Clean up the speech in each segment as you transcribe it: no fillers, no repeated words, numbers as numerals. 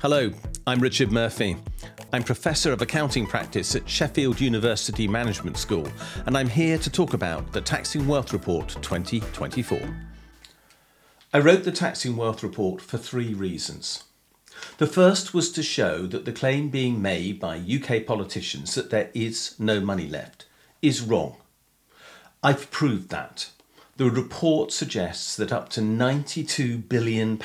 Hello, I'm Richard Murphy. I'm Professor of Accounting Practice at Sheffield University Management School, and I'm here to talk about the Taxing Wealth Report 2024. I wrote the Taxing Wealth Report for three reasons. The first was to show that the claim being made by UK politicians that there is no money left is wrong. I've proved that. The report suggests that up to £92 billion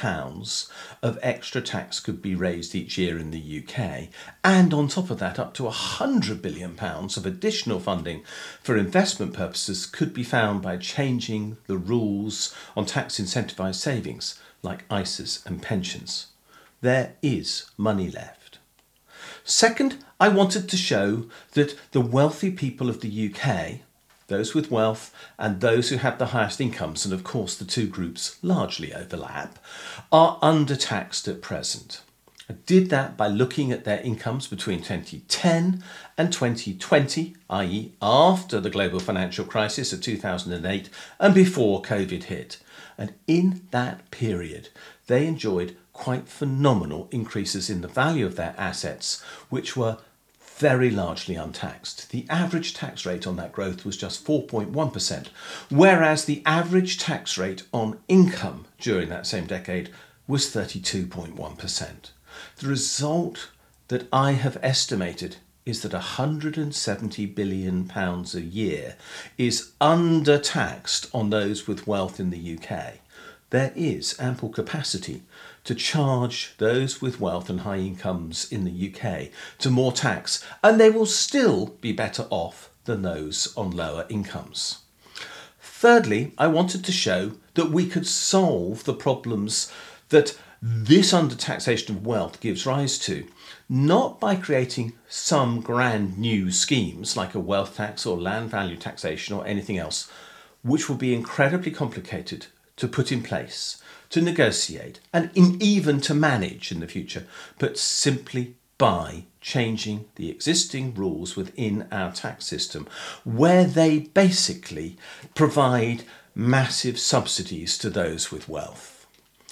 of extra tax could be raised each year in the UK, and on top of that up to £100 billion of additional funding for investment purposes could be found by changing the rules on tax incentivised savings like ISAs and pensions. There is money left. Second, I wanted to show that the wealthy people of the UK, those with wealth and those who have the highest incomes, and of course the two groups largely overlap, are undertaxed at present. I did that by looking at their incomes between 2010 and 2020, i.e. after the global financial crisis of 2008 and before COVID hit. And in that period, they enjoyed quite phenomenal increases in the value of their assets, which were very largely untaxed. The average tax rate on that growth was just 4.1%, whereas the average tax rate on income during that same decade was 32.1%. The result that I have estimated is that £170 billion a year is undertaxed on those with wealth in the UK. There is ample capacity to charge those with wealth and high incomes in the UK to more tax, and they will still be better off than those on lower incomes. Thirdly, I wanted to show that we could solve the problems that this undertaxation of wealth gives rise to, not by creating some grand new schemes like a wealth tax or land value taxation or anything else, which will be incredibly complicated to put in place, to negotiate, and even to manage in the future, but simply by changing the existing rules within our tax system, where they basically provide massive subsidies to those with wealth.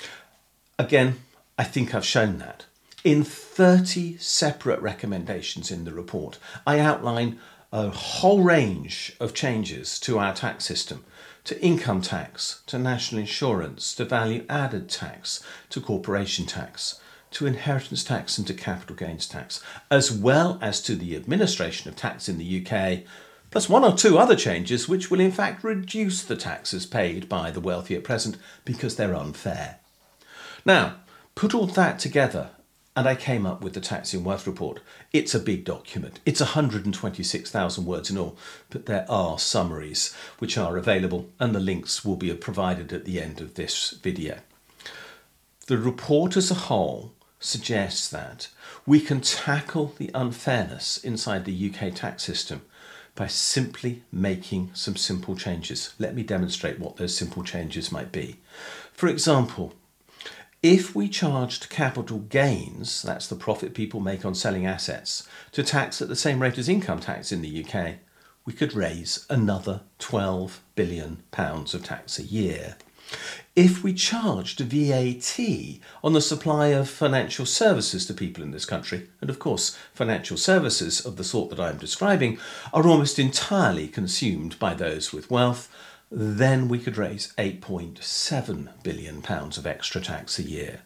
Again, I think I've shown that. In 30 separate recommendations in the report, I outline a whole range of changes to our tax system, to income tax, to national insurance, to value added tax, to corporation tax, to inheritance tax and to capital gains tax, as well as to the administration of tax in the UK, plus one or two other changes which will in fact reduce the taxes paid by the wealthy at present because they're unfair. Now, put all that together and I came up with the Taxing Wealth Report. It's a big document. It's 126,000 words in all, but there are summaries which are available and the links will be provided at the end of this video. The report as a whole suggests that we can tackle the unfairness inside the UK tax system by simply making some simple changes. Let me demonstrate what those simple changes might be. For example, if we charged capital gains, that's the profit people make on selling assets, to tax at the same rate as income tax in the UK, we could raise another £12 billion of tax a year. If we charged VAT on the supply of financial services to people in this country, and of course financial services of the sort that I'm describing are almost entirely consumed by those with wealth, then we could raise £8.7 billion of extra tax a year.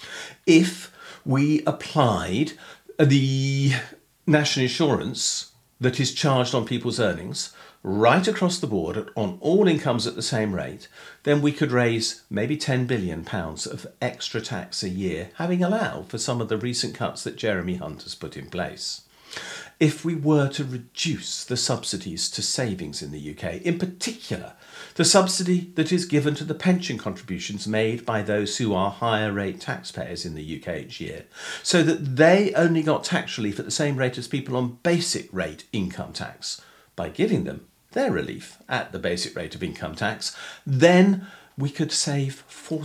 If we applied the national insurance that is charged on people's earnings right across the board on all incomes at the same rate, then we could raise maybe £10 billion of extra tax a year, having allowed for some of the recent cuts that Jeremy Hunt has put in place. If we were to reduce the subsidies to savings in the UK, in particular, the subsidy that is given to the pension contributions made by those who are higher rate taxpayers in the UK each year, so that they only got tax relief at the same rate as people on basic rate income tax, by giving them their relief at the basic rate of income tax, then we could save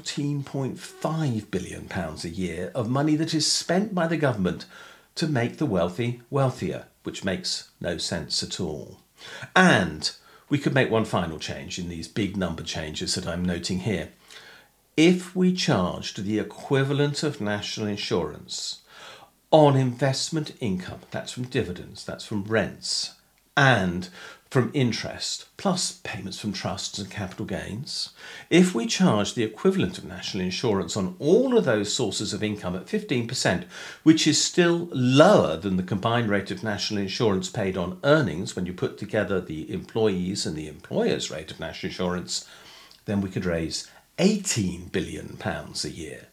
£14.5 billion a year of money that is spent by the government to make the wealthy wealthier, which makes no sense at all. And we could make one final change in these big number changes that I'm noting here. If we charged the equivalent of national insurance on investment income, that's from dividends, that's from rents, and from interest, plus payments from trusts and capital gains, if we charge the equivalent of national insurance on all of those sources of income at 15%, which is still lower than the combined rate of national insurance paid on earnings when you put together the employees and the employer's rate of national insurance, then we could raise £18 billion a year.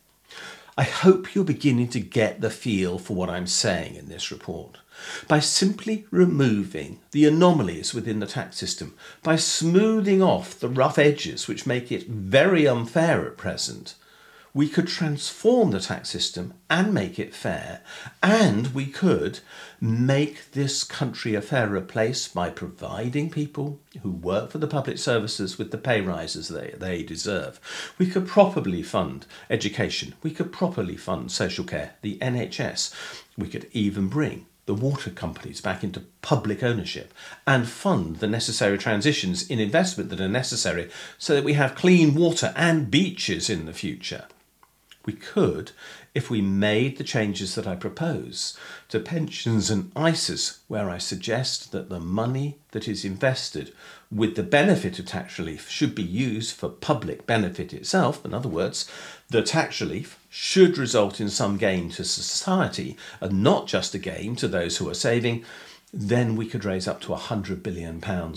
I hope you're beginning to get the feel for what I'm saying in this report. By simply removing the anomalies within the tax system, by smoothing off the rough edges which make it very unfair at present, we could transform the tax system and make it fair, and we could make this country a fairer place by providing people who work for the public services with the pay rises they deserve. We could properly fund education, we could properly fund social care, the NHS, we could even bring the water companies back into public ownership and fund the necessary transitions in investment that are necessary so that we have clean water and beaches in the future. We could, if we made the changes that I propose to pensions and ISAs, where I suggest that the money that is invested with the benefit of tax relief should be used for public benefit itself. In other words, the tax relief should result in some gain to society and not just a gain to those who are saving. Then we could raise up to £100 billion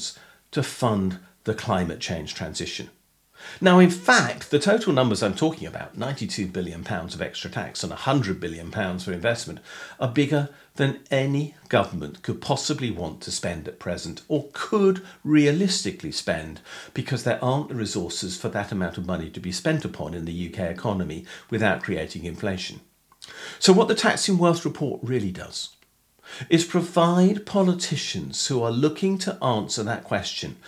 to fund the climate change transition. Now, in fact, the total numbers I'm talking about, £92 billion of extra tax and £100 billion for investment, are bigger than any government could possibly want to spend at present or could realistically spend, because there aren't the resources for that amount of money to be spent upon in the UK economy without creating inflation. So what the Taxing Wealth report really does is provide politicians who are looking to answer that question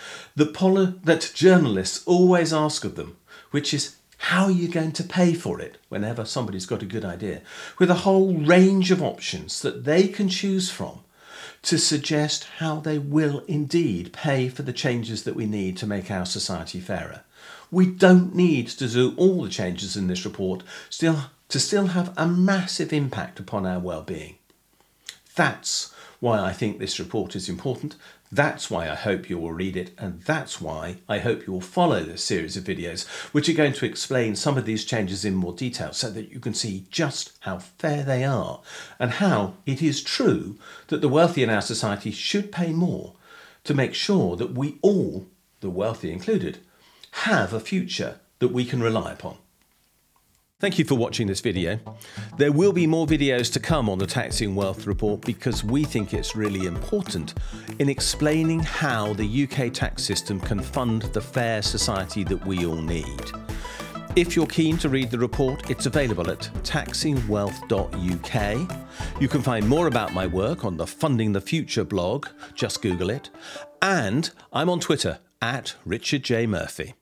that journalists always ask of them, which is, how are you going to pay for it whenever somebody's got a good idea, with a whole range of options that they can choose from to suggest how they will indeed pay for the changes that we need to make our society fairer. We don't need to do all the changes in this report to still have a massive impact upon our well-being. That's why I think this report is important. That's why I hope you will read it. And that's why I hope you will follow this series of videos, which are going to explain some of these changes in more detail so that you can see just how fair they are and how it is true that the wealthy in our society should pay more to make sure that we all, the wealthy included, have a future that we can rely upon. Thank you for watching this video. There will be more videos to come on the Taxing Wealth report because we think it's really important in explaining how the UK tax system can fund the fair society that we all need. If you're keen to read the report, it's available at taxingwealth.uk. You can find more about my work on the Funding the Future blog, just Google it. And I'm on Twitter @Richard J. Murphy.